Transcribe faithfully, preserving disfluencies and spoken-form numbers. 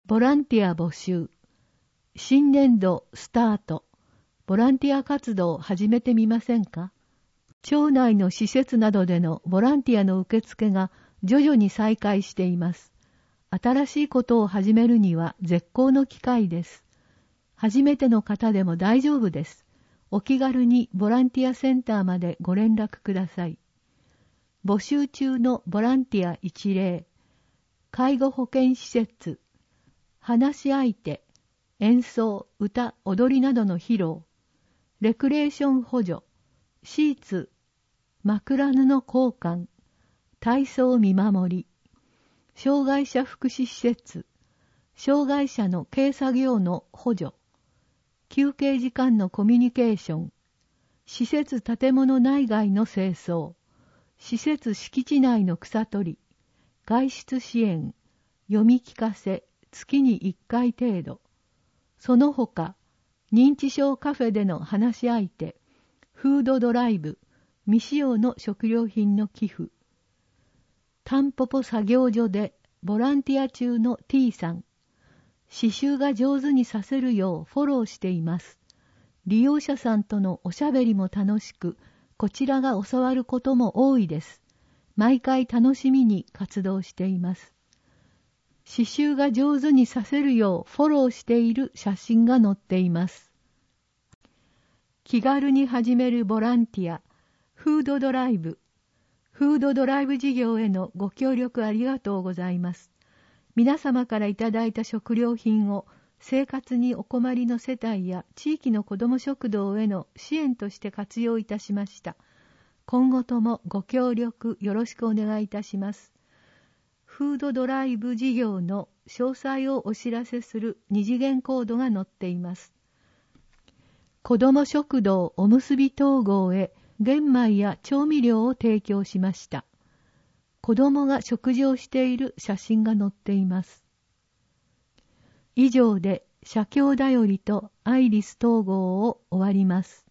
ボランティア募集。新年度スタート。ボランティア活動を始めてみませんか？町内の施設などでのボランティアの受付が徐々に再開しています。新しいことを始めるには絶好の機会です。初めての方でも大丈夫です。お気軽にボランティアセンターまでご連絡ください。募集中のボランティア一例。介護保健施設。話し相手。演奏、歌、踊りなどの披露。レクレーション補助。シーツ。枕布交換。体操見守り。障害者福祉施設。障害者の軽作業の補助。休憩時間のコミュニケーション。施設建物内外の清掃。施設敷地内の草取り。外出支援。読み聞かせ。月にいっかい程度。その他、認知症カフェでの話し相手。フードドライブ。未使用の食料品の寄付。タンポポ作業所でボランティア中の T さん。刺繍が上手にさせるようフォローしています。利用者さんとのおしゃべりも楽しく、こちらが教わることも多いです。毎回楽しみに活動しています。刺繍が上手にさせるようフォローしている写真が載っています。気軽に始めるボランティア、フードドライブ。フードドライブ事業へのご協力ありがとうございます。皆様からいただいた食料品を生活にお困りの世帯や地域の子ども食堂への支援として活用いたしました。今後ともご協力よろしくお願いいたします。フードドライブ事業の詳細をお知らせする二次元コードが載っています。子ども食堂おむすび統合へ玄米や調味料を提供しました。子どもが食事をしている写真が載っています。以上で写経だよりとアイリス統合を終わります。